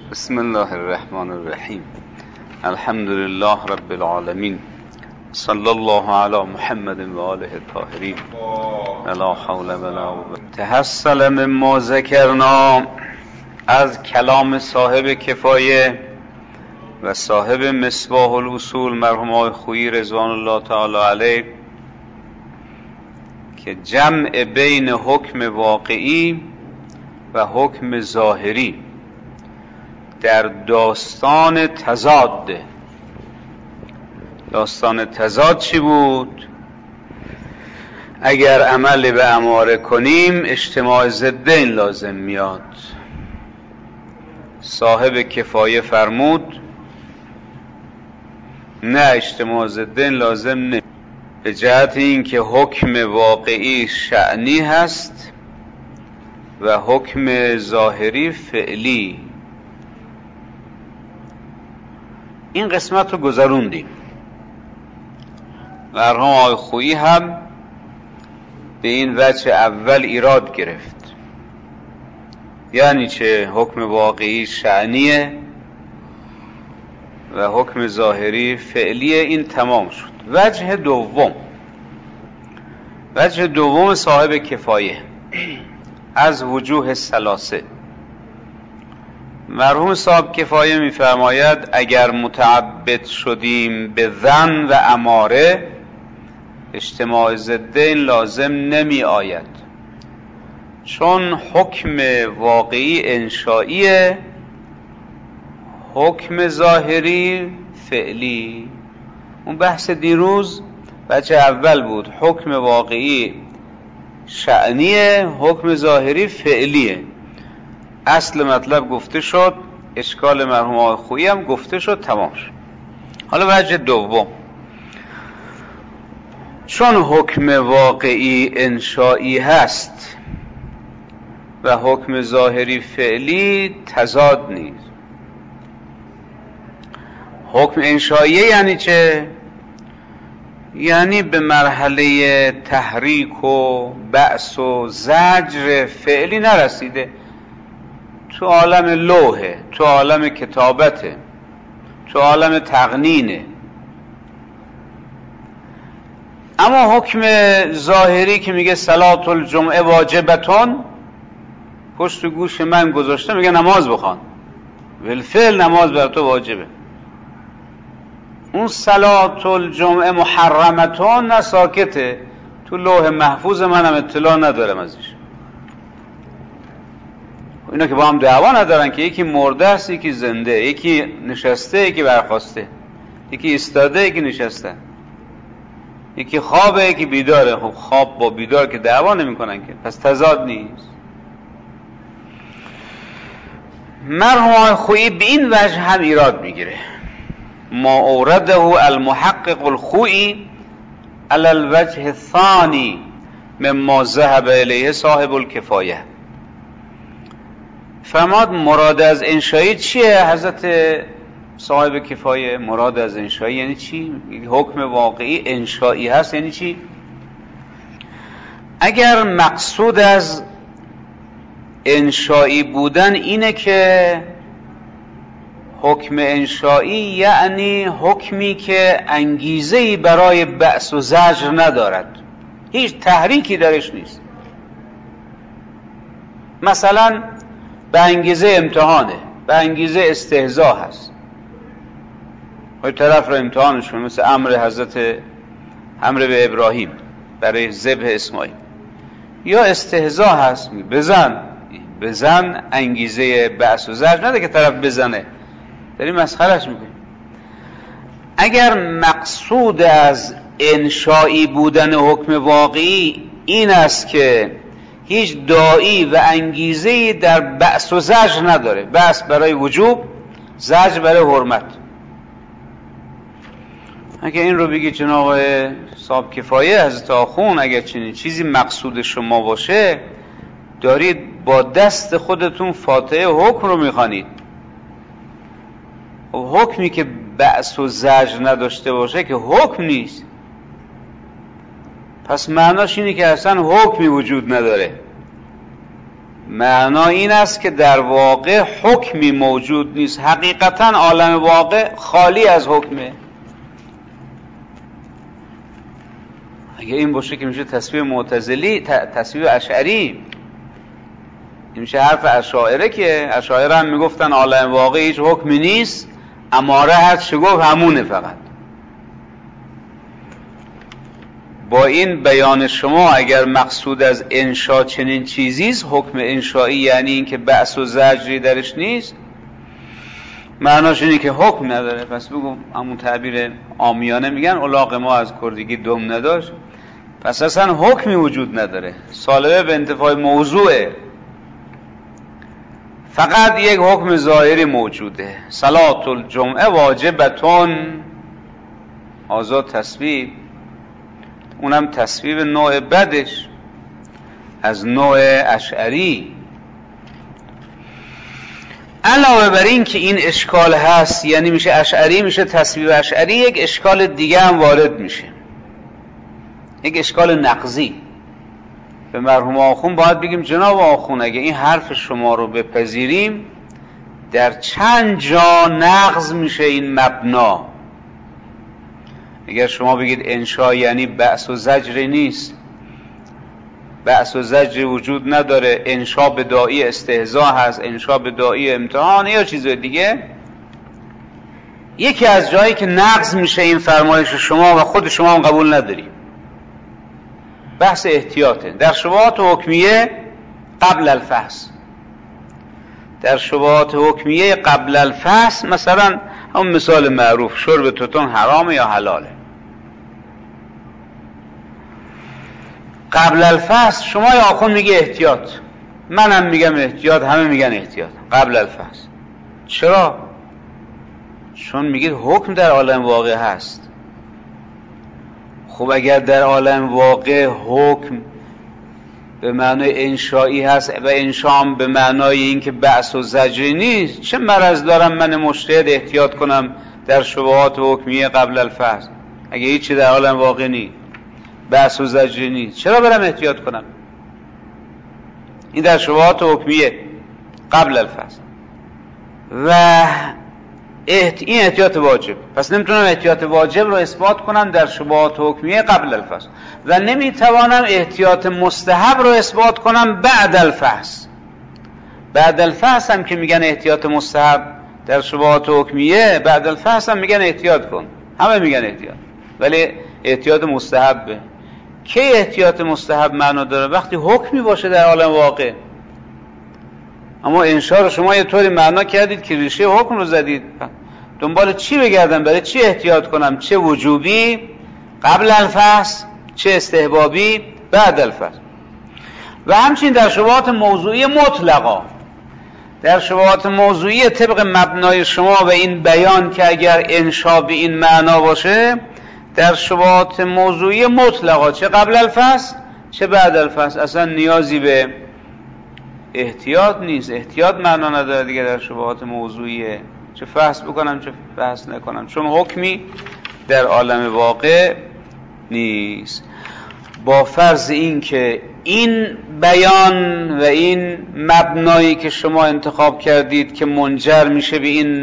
بسم الله الرحمن الرحیم. الحمد لله رب العالمین، صلی الله علی محمد و آله الطاهرین، لا حول ولا قوة. تحصل مما ذکرنا، از کلام صاحب کفایه و صاحب مصباح الاصول مرحوم آقای خویی رضوان الله تعالی علیه که جمع بین حکم واقعی و حکم ظاهری در داستان تضاد. داستان تضاد چی بود؟ اگر عمل به اماره کنیم اجتماع ضدین لازم میاد. صاحب کفایه فرمود نه، اجتماع ضدین لازم نه، به جهت اینکه حکم واقعی شأنی هست و حکم ظاهری فعلی. این قسمت رو گذروندیم. مرحوم آقای خویی هم به این وجه اول ایراد گرفت، یعنی چه حکم واقعی شأنیه و حکم ظاهری فعلیه. این تمام شد. وجه دوم صاحب کفایه از وجوه ثلاثه. مرحوم صاحب کفایه می‌فرماید اگر متعبد شدیم به ظن و اماره اجتماع ضدین لازم نمی آید، چون حکم واقعی انشائیه، حکم ظاهری فعلی. اون بحث دیروز بچه اول بود، حکم واقعی شأنیه، حکم ظاهری فعلیه. اصل مطلب گفته شد، اشکال مرحوم آقای خویی هم گفته شد، تمام شد. حالا وجه دوم، چون حکم واقعی انشائی هست و حکم ظاهری فعلی، تضاد نیست. حکم انشائیه یعنی چه؟ یعنی به مرحله تحریک و بأس و زجر فعلی نرسیده، تو عالم لوحه، تو عالم کتابته، تو عالم تقنینه. اما حکم ظاهری که میگه صلات الجمعه واجبتون، پشت گوش من گذاشته میگه نماز بخوان، بالفعل نماز بر تو واجبه. اون صلات الجمعه محرمتون نه، ساکته، تو لوح محفوظ منم اطلاع ندارم ازش. اینا که با هم دعوا ندارن که یکی مرده است یکی زنده، یکی نشسته یکی برخاسته، یکی ایستاده یکی نشسته، یکی خوابه یکی بیداره. خب خواب با بیدار که دعوا نمی‌کنن که، پس تضاد نیست. مرحوم آقای خویی به این وجه هم ایراد میگیره. ما اورده المحقق الخویی علی الوجه الثانی مما ذهب الیه صاحب الکفایه. فرماد مراد از انشایی چیه؟ حضرت صاحب کفایه مراد از انشایی یعنی چی؟ حکم واقعی انشایی هست یعنی چی؟ اگر مقصود از انشایی بودن اینه که حکم انشایی یعنی حکمی که انگیزه‌ای برای بأس و زجر ندارد، هیچ تحریکی درش نیست، مثلا به انگیزه امتحانه، به انگیزه استهزاء هست، خود طرف رو امتحانش کنه، مثل امر به ابراهیم برای ذبح اسماعیل، یا استهزاء هست، بزن، انگیزه بأس و زجر نده که طرف بزنه، داریم مسخرهش میکنیم. اگر مقصود از انشایی بودن حکم واقعی این است که هیچ داعی و انگیزه‌ای در بأس و زجر نداره، بأس برای وجوب، زجر برای حرمت، اگه این رو بگی جناب صاحب کفایه حضرت آخون، اگر چنین چیزی مقصود شما باشه، دارید با دست خودتون فاتحه حکم رو میخوانید. حکمی که بأس و زجر نداشته باشه که حکم نیست، پس معناش اینه که اصلا حکمی وجود نداره. معنا این است که در واقع حکمی موجود نیست. حقیقتا عالم واقع خالی از حکمه. اگه این باشه که میشه تصویر معتزلی، تصویر اشعری. این میشه حرف اشاعره، که اشاعره هم میگفتن عالم واقع هیچ حکمی نیست، اماره هست چه گفت همونه فقط. با این بیان شما اگر مقصود از انشا چنین چیزیست، حکم انشایی یعنی این که بأس و زجری درش نیست، معناش اینه که حکم نداره. پس بگم همون تعبیر عامیانه میگن الاغ ما از کردگی دم نداشت، پس اصلا حکمی وجود نداره. سالبه به انتفاع موضوعه، فقط یک حکم ظاهری موجوده. صلاة الجمعه واجبتون، آزاد تصویب، اونم تصویب نوع بدش از نوع اشعری. علاوه بر این که این اشکال هست، یعنی میشه اشعری، میشه تصویب اشعری، یک اشکال دیگه هم وارد میشه، یک اشکال نقضی. به مرحوم آخون باید بگیم جناب آخون اگه این حرف شما رو بپذیریم، در چند جا نقض میشه این مبنا. اگر شما بگید انشا یعنی بأس و زجری نیست، بأس و زجری وجود نداره، انشا بداعی استهزاء هست، انشا بداعی امتحان یا چیز دیگه، یکی از جایی که نقض میشه این فرمایش شما و خود شما هم قبول نداریم، بحث احتیاطه. در شبهات حکمیه قبل الفحص، در شبهات حکمیه قبل الفحص، مثلا همون مثال معروف شرب توتون حرامه یا حلاله. قبل الفحص شما یا آخون میگه احتیاط، منم میگم احتیاط، همه میگن احتیاط قبل الفحص. چرا؟ چون میگید حکم در عالم واقع هست. خب اگر در عالم واقع حکم به معنای انشایی هست و انشام به معنای این که بأس و زجری نیست، چه مرض دارم من مجتهد احتیاط کنم در شبهات حکمیه قبل الفحص؟ اگه هیچی در عالم واقع نیست، بأس و زجری نیست، چرا برم احتیاط کنم؟ این در شبهات حکمیه قبل الفحص و این احتیاط واجب. پس نمیتونم احتیاط واجب رو اثبات کنم در شبهات حکمیه قبل الفحص و نمیتوانم احتیاط مستحب رو اثبات کنم بعد الفحص. بعد الفحص هم که میگن احتیاط مستحب در شبهات حکمیه، بعد الفحص هم میگن احتیاط کن، همه میگن احتیاط، ولی احتیاط مستحبه. که احتیاط مستحب معنا داره؟ وقتی حکمی باشه در عالم واقع. اما انشا رو شما یه طوری معنا کردید که ریشه حکم رو زدید. دنبال چی بگردم؟ برای چی احتیاط کنم؟ چه وجوبی قبل الفحص، چه استحبابی بعد الفحص. و همچنین در شبهات موضوعی مطلقا، در شبهات موضوعی طبق مبنای شما و این بیان که اگر انشا به این معنا باشه، در شبهات موضوعی مطلقا چه قبل الفحص چه بعد الفحص اصلا نیازی به احتیاط نیست. احتیاط معنا نداره دیگه در شبهات موضوعیه، چه فحص بکنم چه فحص نکنم، چون حکمی در عالم واقع نیست. با فرض این که این بیان و این مبنایی که شما انتخاب کردید که منجر میشه به این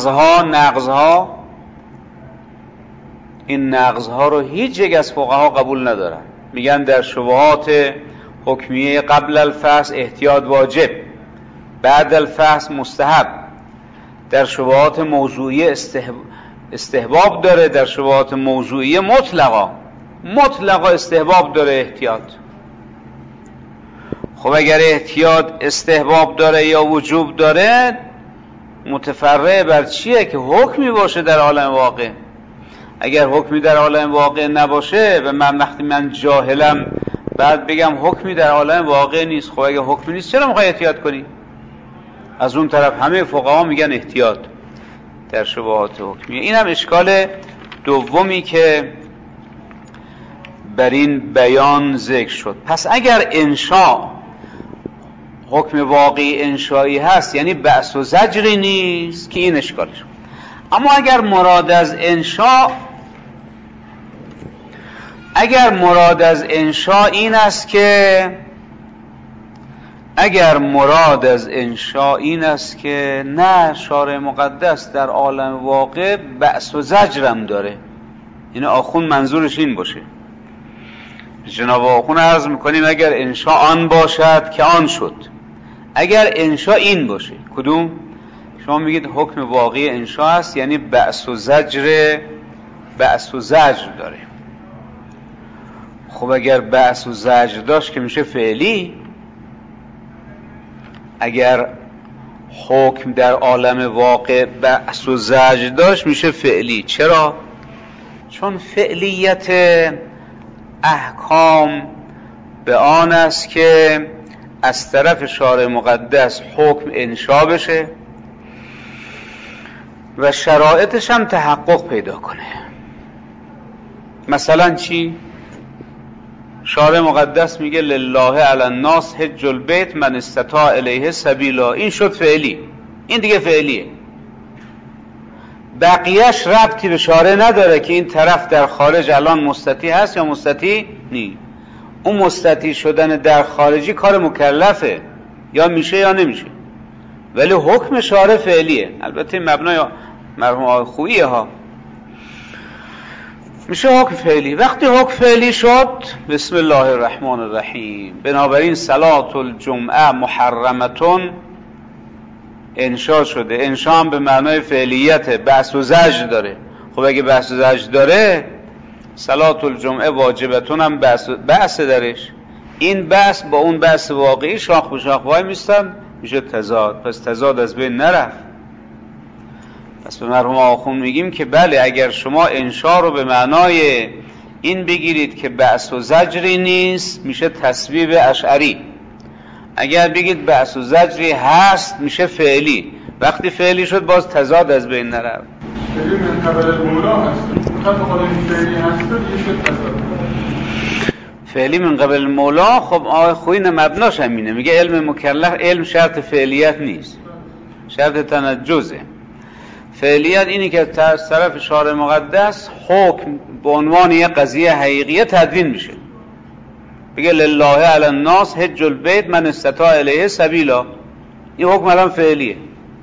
این نقضها رو هیچ یک از فقها قبول ندارن. میگن در شبهات حکمیه قبل الفحص احتیاط واجب، بعد الفحص مستحب، در شبهات موضوعی استحباب داره، در شبهات موضوعی مطلقا استحباب داره احتیاط. خب اگر احتیاط استحباب داره یا وجوب داره، متفرع بر چیه؟ که حکمی باشه در عالم واقع. اگر حکمی در عالم واقع نباشه و وقتی من جاهلم بعد بگم حکمی در عالم واقع نیست، خب اگر حکمی نیست چرا میخوای احتیاط کنی؟ از اون طرف همه فقها میگن احتیاط در شبهات حکمیه. این هم اشکال دومی که بر این بیان ذکر شد. پس اگر انشا حکم واقعی انشایی هست، یعنی بأس و زجری نیست، که این اشکالش. اما اگر مراد از انشا این است که اگر مراد از انشا این است که نه شارع مقدس در عالم واقع بأس و زجرم داره، این آخوند منظورش این باشه، جناب آخوند عرض میکنیم اگر انشا آن باشد که آن شد. اگر انشا این باشه، کدوم؟ شما میگید حکم واقعی انشا هست، یعنی بأس و زجر داره. خب اگر بأس و زجر داشت که میشه فعلی. اگر حکم در عالم واقع بأس و زجر داشت میشه فعلی. چرا؟ چون فعلیت احکام به آن است که از طرف شارع مقدس حکم انشا بشه و شرایطش هم تحقق پیدا کنه. مثلا چی؟ شارع مقدس میگه لله علی الناس حج البیت من استطاع الیه سبیلا، این شد فعلی، این دیگه فعلیه. بقیهش ربطی به شارع نداره که این طرف در خارج الان مستطیع هست یا مستطیع نی. اون مستطیع شدن در خارجی کار مکلفه، یا میشه یا نمیشه، ولی حکم شارع فعلیه. البته مبنای مرحوم آقای خوییه ها، میشه حکم فعلی. وقتی حکم فعلی شد، بسم الله الرحمن الرحیم، بنابراین صلاة الجمعه محرمتون انشا شده. انشا هم به معنای فعلیت، بأس و زجر داره. خب اگه بأس و زجر داره، صلاة الجمعه واجبتون هم بأس درش. این بأس با اون بأس واقعی شاخ به شاخ وای میستن، میشه تضاد. پس تضاد از بین نرفت. پس به مرحوم آخوند میگیم که بله، اگر شما انشا رو به معنای این بگیرید که بأس و زجری نیست، میشه تصویب اشعری. اگر بگید بأس و زجری هست، میشه فعلی. وقتی فعلی شد، باز تضاد از بین نرفت. فعلی من قبل المولا هست، خب این فعلی هست میشه تضاد. فعلی من قبل المولا، خب آقای خویی مبناش همینه، میگه علم مکلف، علم شرط فعلیت نیست، شرط تنجزه. فعلیت اینی که از طرف شارع مقدس حکم به عنوان یک قضیه حقیقیه تدوین میشه. بگه لله علی الناس حج البیت من استطاع الیه سبیلا، این حکم الان فعلیه.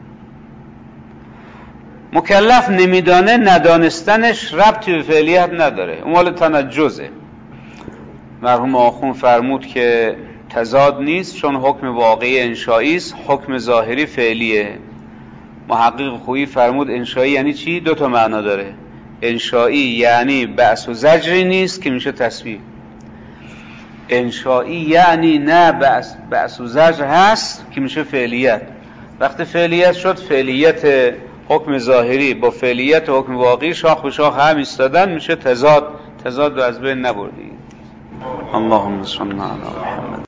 مکلف نمیدانه، ندانستنش ربطی به فعلیت نداره، اون مال تنجزه. مرحوم آخوند فرمود که تضاد نیست، چون حکم واقعی انشایی است، حکم ظاهری فعلیه. محقق خویی فرمود انشایی یعنی چی؟ دو تا معنا داره. انشایی یعنی بأس و زجری نیست که میشه تصویب. انشایی یعنی نه بأس و زجر هست که میشه فعلیت. وقتی فعلیت شد، فعلیت حکم ظاهری با فعلیت حکم واقعی شاخ به شاخ هم ایستادن، میشه تضاد. تضاد رو از بین نبردی. اللهم صل علی محمد.